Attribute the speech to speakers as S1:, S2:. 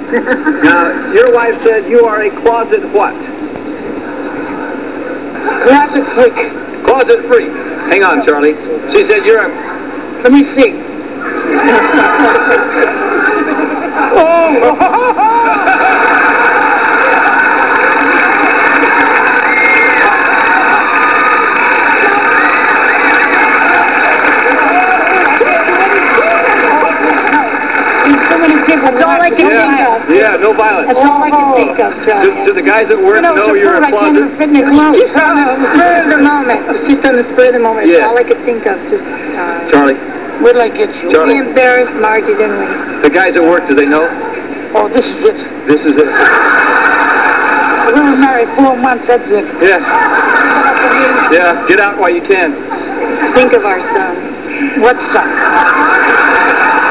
S1: Now, your wife said you are a closet what?
S2: Closet freak.
S1: Closet freak. Hang on, Charlie. She said you're a...
S2: Let me see.
S3: That's all I can think of.
S1: Yeah, no violence.
S3: That's all I can think of, Charlie.
S1: Do the guys at work know you're a closet?
S3: It's just on the spur of the moment. It's just on the spur of the moment.
S1: Yeah.
S3: That's all I could think of. Just,
S1: Charlie,
S2: Where'd I get you?
S1: Charlie.
S3: be embarrassed, Margie, didn't we?
S1: The guys at work, do they know?
S2: Oh, this is it.
S1: This is it.
S2: We were married 4 months, that's it.
S1: Yeah. Yeah, get out while you can.
S3: Think of our son.
S2: What son?